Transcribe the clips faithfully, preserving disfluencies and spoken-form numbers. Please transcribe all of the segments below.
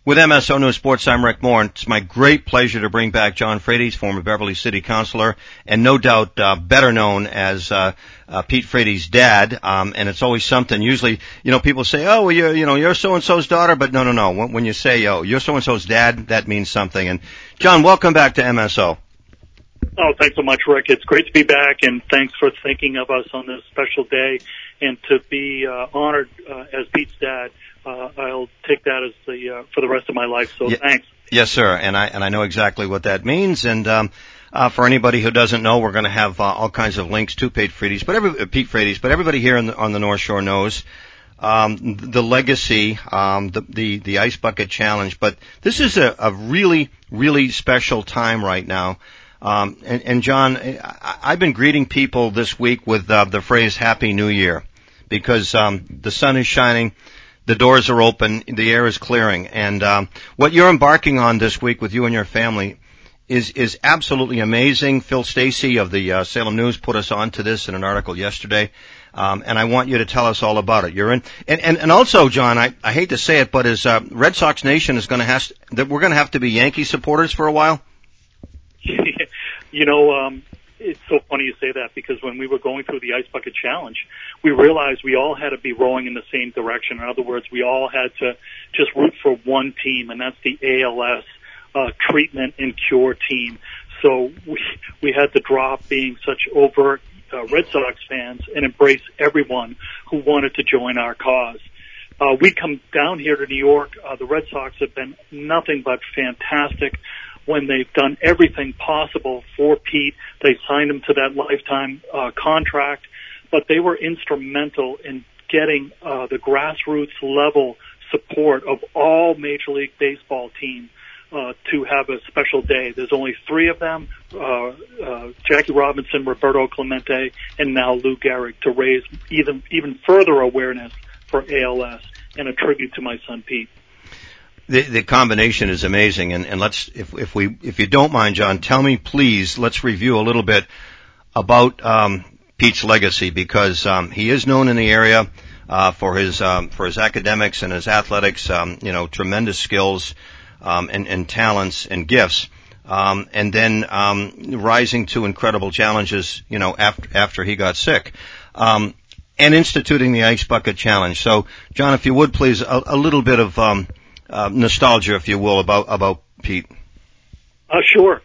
With M S O News Sports, I'm Rick Moore, and it's my great pleasure to bring back John Frates, former Beverly City Councilor, and no doubt uh, better known as uh, uh, Pete Frates' dad. Um, and it's always something. Usually, you know, people say, "Oh, well, you're, you know, you're so and so's daughter," but no, no, no. When, when you say, "Oh, you're so and so's dad," that means something. And John, welcome back to M S O. Oh, thanks so much, Rick. It's great to be back, and thanks for thinking of us on this special day, and to be uh, honored uh, as Pete's dad. Uh, I'll take that as the uh, for the rest of my life. So yeah, thanks. Yes, sir. And I and I know exactly what that means. And um, uh, for anybody who doesn't know, we're going to have uh, all kinds of links to Pete Frates, but every uh, Pete Frates, but everybody here on the, on the North Shore knows um, the legacy, um, the, the the Ice Bucket Challenge. But this is a, a really really special time right now. Um, and, and John, I, I've been greeting people this week with uh, the phrase "Happy New Year," because um, the sun is shining. The doors are open, the air is clearing, and um, what you're embarking on this week with you and your family is is absolutely amazing. Phil Stacey of the uh, Salem News put us on to this in an article yesterday, um, and I want you to tell us all about it. You're in, and and, and also, John, I, I hate to say it, but is uh, Red Sox Nation is going to have that we're going to have to be Yankee supporters for a while. You know, um, it's so funny you say that, because when we were going through the Ice Bucket Challenge, we realized we all had to be rowing in the same direction. In other words, we all had to just root for one team, and that's the A L S uh, treatment and cure team. So we we had to drop being such overt uh, Red Sox fans and embrace everyone who wanted to join our cause. Uh, we come down here to New York. Uh, the Red Sox have been nothing but fantastic when they've done everything possible for Pete. They signed him to that lifetime uh, contract, but they were instrumental in getting uh, the grassroots level support of all Major League Baseball teams uh, to have a special day. There's only three of them, uh, uh, Jackie Robinson, Roberto Clemente, and now Lou Gehrig, to raise even, even further awareness for A L S and a tribute to my son Pete. The, the combination is amazing, and, and let's, if, if we, if you don't mind, John, tell me, please, let's review a little bit about um, Pete's legacy, because um, he is known in the area uh, for his um, for his academics and his athletics, um, you know, tremendous skills um, and, and talents and gifts, um, and then um, rising to incredible challenges, you know, after after he got sick. Um, and instituting the Ice Bucket Challenge. So, John, if you would, please, a, a little bit of um, Uh, nostalgia, if you will, about about Pete. Uh, sure.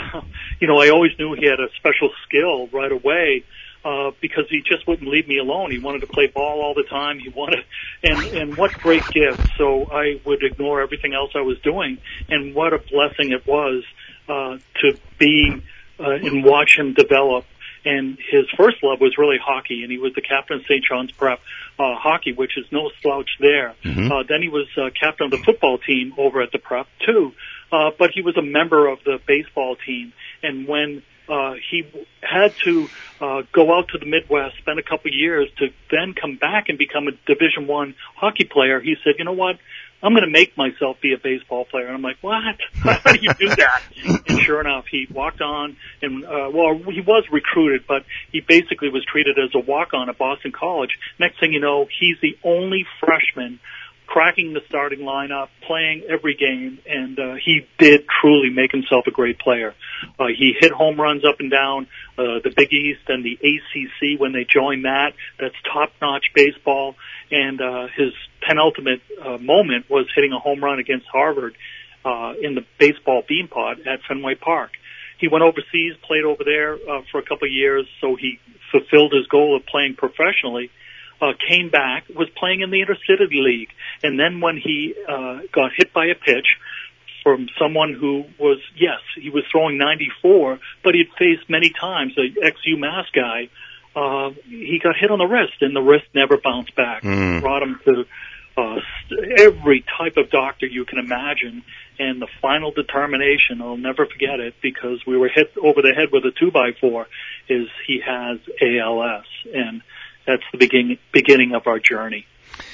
You know, I always knew he had a special skill right away uh, because he just wouldn't leave me alone. He wanted to play ball all the time. He wanted, and and what great gift. So I would ignore everything else I was doing, and what a blessing it was uh, to be uh, and watch him develop. And his first love was really hockey, and he was the captain of Saint John's Prep uh, hockey, which is no slouch there. Mm-hmm. Uh, then he was uh, captain of the football team over at the Prep too, uh, but he was a member of the baseball team. And when uh, he had to uh, go out to the Midwest, spend a couple of years to then come back and become a Division One hockey player, he said, "You know what? I'm going to make myself be a baseball player." And I'm like, "What? How do you do that?" And sure enough, he walked on, and uh, well, he was recruited, but he basically was treated as a walk-on at Boston College. Next thing you know, he's the only freshman cracking the starting lineup, playing every game, and uh, he did truly make himself a great player. Uh, he hit home runs up and down uh, the Big East and the A C C when they joined that. That's top-notch baseball. And uh, his penultimate uh, moment was hitting a home run against Harvard uh, in the baseball beanpot at Fenway Park. He went overseas, played over there uh, for a couple of years, so he fulfilled his goal of playing professionally. Uh, came back, was playing in the Intercity League, and then when he uh, got hit by a pitch from someone who was, yes, he was throwing ninety-four, but he'd faced many times an ex-UMass guy. Uh, he got hit on the wrist, and the wrist never bounced back. Mm. Brought him to uh, every type of doctor you can imagine, and the final determination, I'll never forget it, because we were hit over the head with a two by four, is he has A L S, and that's the beginning beginning of our journey.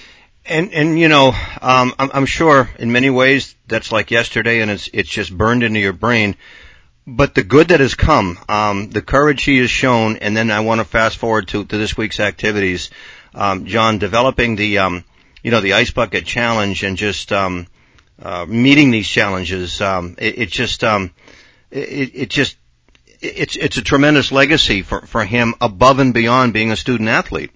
And and you know, um, I'm, I'm sure in many ways that's like yesterday, and it's it's just burned into your brain. But the good that has come, um, the courage he has shown, and then I want to fast forward to, to this week's activities. Um, John, developing the um, you know the Ice Bucket Challenge, and just um, uh, meeting these challenges. Um, it, it just, um, it, it just, it's it's a tremendous legacy for for him above and beyond being a student athlete.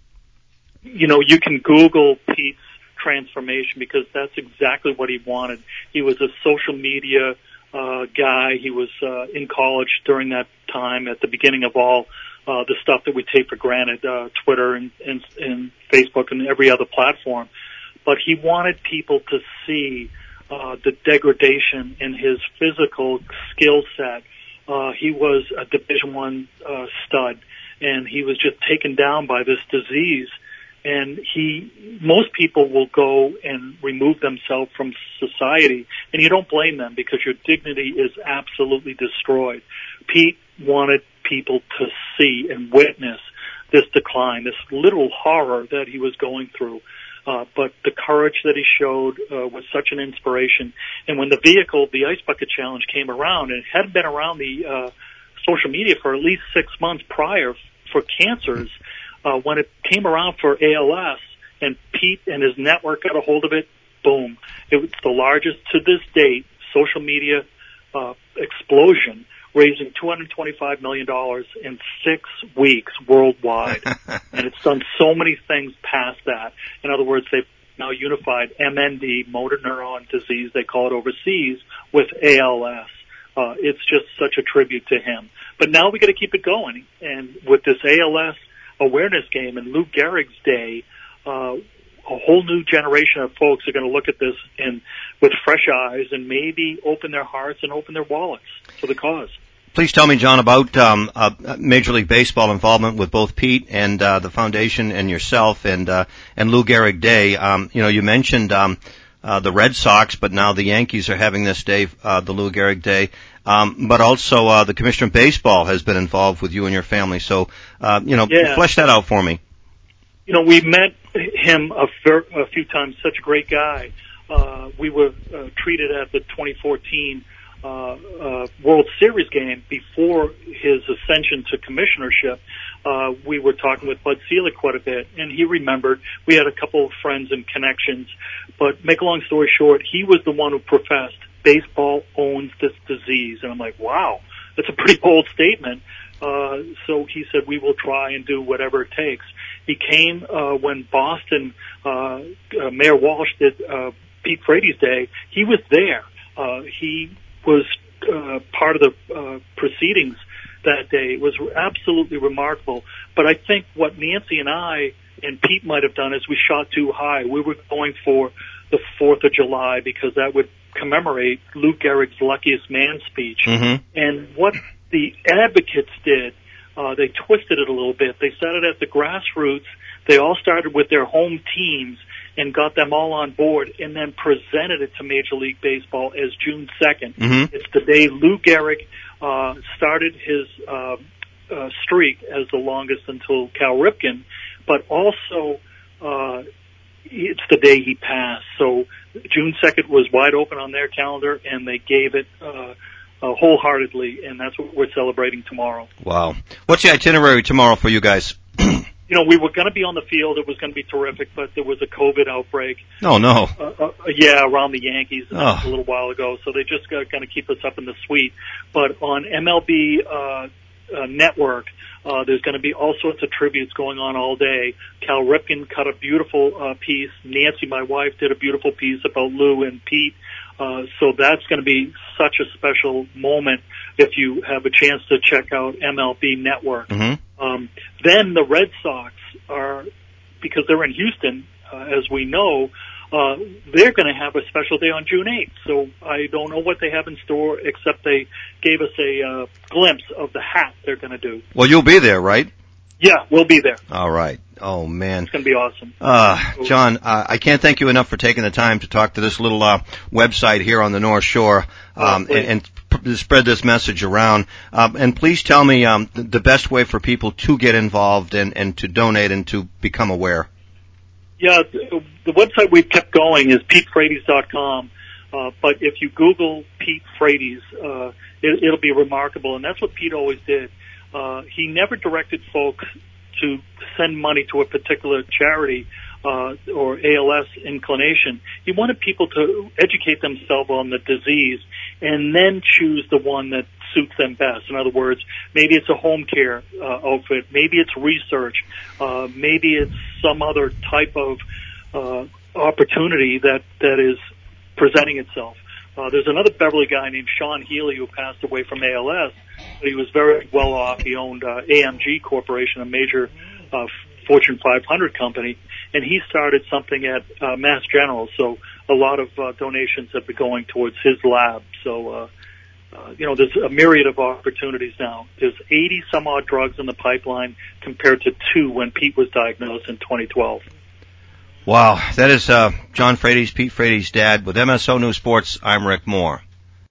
You know, you can Google Pete's transformation because that's exactly what he wanted. He was a social media uh, guy. He was uh, in college during that time at the beginning of all uh, the stuff that we take for granted, uh, Twitter and, and, and Facebook and every other platform. But he wanted people to see uh, the degradation in his physical skill set. Uh, he was a Division One uh, stud, and he was just taken down by this disease. And he, most people will go and remove themselves from society, and you don't blame them because your dignity is absolutely destroyed. Pete wanted people to see and witness this decline, this literal horror that he was going through. Uh, but the courage that he showed uh, was such an inspiration. And when the vehicle, the Ice Bucket Challenge, came around, and it hadn't been around the uh, social media for at least six months prior for cancers, uh, when it came around for A L S, and Pete and his network got a hold of it, boom. It was the largest, to this date, social media uh, explosion, raising two hundred twenty-five million dollars in six weeks worldwide. And it's done so many things past that. In other words, they've now unified M N D, motor neuron disease, they call it overseas, with A L S. Uh, it's just such a tribute to him. But now we got to keep it going. And with this A L S awareness game and Lou Gehrig's day, uh, a whole new generation of folks are going to look at this and with fresh eyes and maybe open their hearts and open their wallets for the cause. Please tell me, John, about um, uh, Major League Baseball involvement with both Pete and uh, the foundation and yourself and uh, and Lou Gehrig Day. Um, you know, you mentioned um, uh, the Red Sox, but now the Yankees are having this day, uh, the Lou Gehrig Day. Um, but also uh, the Commissioner of Baseball has been involved with you and your family. So, uh, you know, yeah. flesh that out for me. You know, we met him a, fer- a few times. Such a great guy. Uh, we were uh, treated at the twenty fourteen Uh, uh, World Series game before his ascension to commissionership. Uh, we were talking with Bud Selig quite a bit, and he remembered. We had a couple of friends and connections, but make a long story short, he was the one who professed baseball owns this disease, and I'm like, wow, that's a pretty bold statement. Uh, so he said, we will try and do whatever it takes. He came uh, when Boston, uh, uh, Mayor Walsh did uh, Pete Frates Day. He was there. Uh, he was uh, part of the uh, proceedings that day. It was absolutely remarkable. But I think what Nancy and I and Pete might have done is we shot too high. We were going for the fourth of July because that would commemorate Lou Gehrig's Luckiest Man speech. Mm-hmm. And what the advocates did, uh, they twisted it a little bit. They set it at the grassroots. They all started with their home teams and got them all on board and then presented it to Major League Baseball as June second. Mm-hmm. It's the day Lou Gehrig uh, started his uh, uh, streak as the longest until Cal Ripken, but also uh, it's the day he passed. So June second was wide open on their calendar, and they gave it uh, uh, wholeheartedly, and that's what we're celebrating tomorrow. Wow. What's the itinerary tomorrow for you guys? You know, we were going to be on the field. It was going to be terrific, but there was a COVID outbreak. Oh, no. Uh, uh, yeah, around the Yankees oh. a little while ago. So they just got kind of keep us up in the suite. But on M L B uh, uh, Network, uh, there's going to be all sorts of tributes going on all day. Cal Ripken cut a beautiful uh, piece. Nancy, my wife, did a beautiful piece about Lou and Pete. Uh, so that's going to be such a special moment if you have a chance to check out M L B Network. Mm-hmm. Um, then the Red Sox are, because they're in Houston, uh, as we know, uh, they're going to have a special day on June eighth. So I don't know what they have in store, except they gave us a uh, glimpse of the hat they're going to do. Well, you'll be there, right? Yeah, we'll be there. All right. Oh, man. It's going to be awesome. Uh, John, uh, I can't thank you enough for taking the time to talk to this little uh, website here on the North Shore um, oh, and, and p- spread this message around. Um, and please tell me um, the, the best way for people to get involved and, and to donate and to become aware. Yeah, the, the website we've kept going is pete frates dot com. Uh, but if you Google Pete Frates, uh, it, it'll be remarkable. And that's what Pete always did. Uh, he never directed folks to send money to a particular charity. uh, or A L S inclination. He wanted people to educate themselves on the disease and then choose the one that suits them best. In other words, maybe it's a home care uh, outfit, maybe it's research, uh, maybe it's some other type of uh, opportunity that, that is presenting itself. Uh, there's another Beverly guy named Sean Healy who passed away from A L S. But he was very well off. He owned uh, A M G Corporation, a major uh, Fortune five hundred company, and he started something at uh, Mass General. So a lot of uh, donations have been going towards his lab. So, uh, uh, you know, there's a myriad of opportunities now. There's eighty some odd drugs in the pipeline compared to two when Pete was diagnosed in twenty twelve. Wow, that is uh, John Frates, Pete Frates' dad. With M S O News Sports, I'm Rick Moore.